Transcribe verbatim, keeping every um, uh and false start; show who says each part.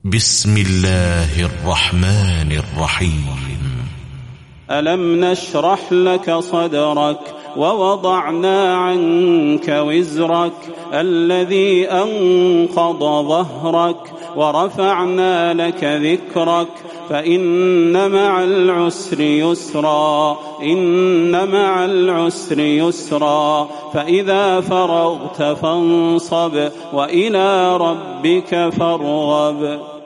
Speaker 1: بسم الله الرحمن الرحيم.
Speaker 2: ألم نشرح لك صدرك ووضعنا عنك وزرك الذي أنقض ظهرك ورفعنا لك ذكرك فإن مع العسر يسرا إن مع العسر يسرا فإذا فرغت فانصب وإلى ربك فارغب.